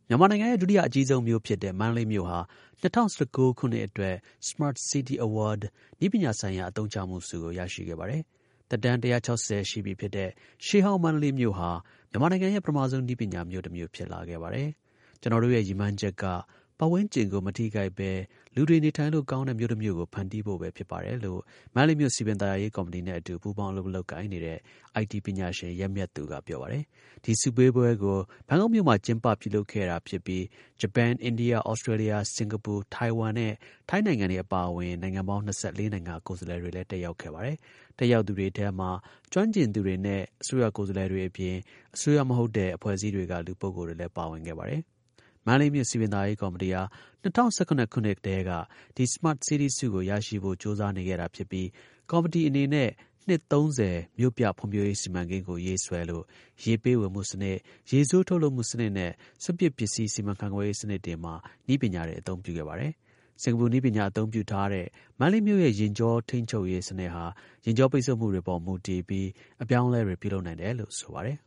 မြန်မာနိုင်ငံရဲ့ဒုတိယအကြီးဆုံးမြို့ဖြစ်တဲ့မန္တလေးမြို့ဟာ2019 ခုနှစ်အတွက် Smart City Award နည်းပညာဆိုင်ရာအသုံးချမှုဆုကိုရရှိခဲ့ပါတယ်။သက်တမ်း160ရှိပြီဖြစ်တဲ့ရှေးဟောင်းမန္တလေးမြို့ဟာမြန်မာနိုင်ငံရဲ့ပထမဆုံးနည်းပညာမြို့တစ်မြို့ဖြစ်လာခဲ့ပါတယ်။ကျွန်တော်တို့ရဲ့ရည်မှန်းချက်ကပတ်ဝန်းကျင်ကိုမထိခိုက်ပဲလူတွေနေထိုင်လို့ကောင်းတဲ့မြို့တစ်မြို့ကိုဖန်တီးဖို့ပဲဖြစ်ပါတယ်လို့မန္တလေးမြို့စီပင်သာယာရေးကော်မတီနဲ့အတူပူးပေါင်းလုပ်ကိုင်နေတဲ့ IT ပညာရှင်ရက်မြတ်သူကပြောပါတယ်။ဒီဆုပေးပွဲကိုဘန်ကောက်မြို့မှာကျင်းပပြုလုပ်ခဲ့တာဖြစ်ပြီးဂျပန်၊အိန္ဒိယ၊ဩစတြေးလျ၊စင်ကာပူ၊ထိုင်ဝမ်နဲ့ထိုင်းနိုင်ငံတွေအပါအဝင်နိုင်ငံပေါင်း24နိုင်ငံကိုယ်စားလှယ်တွေလည်းတက်ရောက်ခဲ့ပါတယ်။တက်ရောက်သူတွေထဲမှာကျွမ်းကျင်သူတွေနဲ့အစိုးရကိုယ်စားလှယ်တွေအပြင်အစိုးရမဟုတ်တဲ့အဖွဲ့အစည်းတွေကလူပုဂ္ဂိုလ်တွေလည်းပါဝင်ခဲ့ပါတယ်။မန္တလေးမြို့စီပင်သာယာရေးကော်မတီဟာ2019 ခုနှစ်တည်းကဒီ Smart City ဆုကိုရရှိဖို့ကြိုးစားနေခဲ့တာဖြစ်ပြီးကော်မတီအနေနဲ့နှစ်30မြို့ပြဖွံ့ဖြိုးရေးစီမံကိန်းကိုရေးဆွဲလို့ရေပေးဝေမှုစနစ်၊ရေဆိုးထုတ်လုပ်မှုစနစ်နဲ့စွန့်ပစ်ပစ္စည်းစီမံခန့်ခွဲရေးစနစ်တွေမှာနည်းပညာတွေအသုံးပြုခဲ့ပါတယ်။စင်ကာပူနည်းပညာအသုံးပြုထားတဲ့မန္တလေးမြို့ရဲ့ယာဉ်ကြောထိန်းချုပ်ရေးစနစ်ဟာယာဉ်ကြောပိတ်ဆို့မှုတွေပေါ်မူတည်ပြီးအပြောင်းအလဲတွေပြုလုပ်နိုင်တယ်လို့ဆိုပါတယ်